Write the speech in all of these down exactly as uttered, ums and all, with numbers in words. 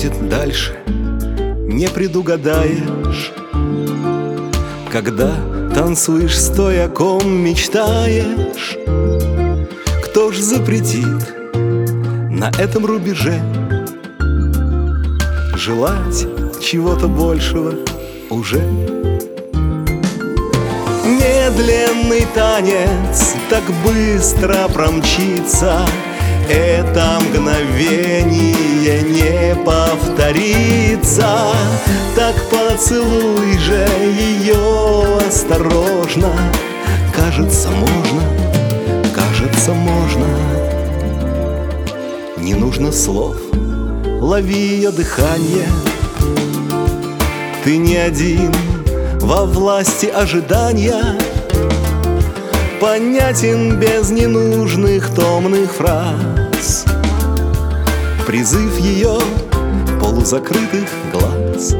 будет дальше, не предугадаешь. Когда танцуешь, стоя, о ком мечтаешь, кто ж запретит на этом рубеже желать чего-то большего уже? Медленный танец так быстро промчится, это мгновение не повторится. Так поцелуй же ее осторожно, кажется, можно, кажется, можно. Не нужно слов, лови ее дыхание. Ты не один во власти ожидания, понятен без ненужных томных фраз призыв ее полузакрытых глаз.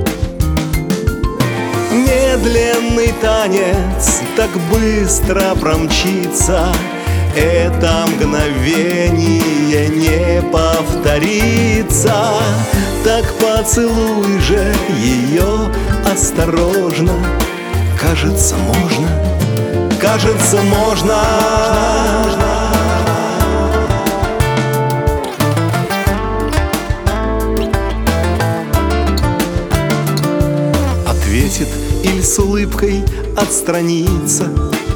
Медленный танец так быстро промчится, это мгновение не повторится. Так поцелуй же ее осторожно, кажется, можно, кажется, можно. Ответит или с улыбкой отстранится.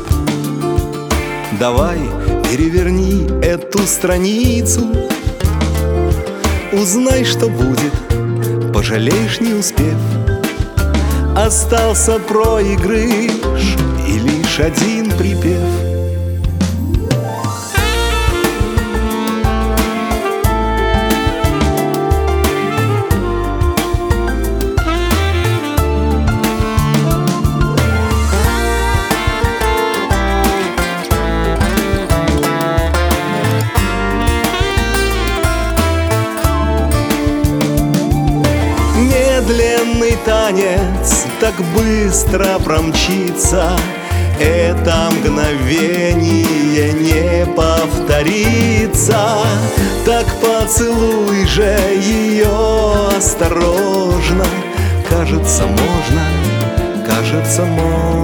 Давай переверни эту страницу, узнай, что будет, пожалеешь, не успев. Остался проигрыш и лишь один припев. Медленный танец так быстро промчится, это мгновение не повторится. Так поцелуй же ее осторожно, кажется, можно, кажется, можно.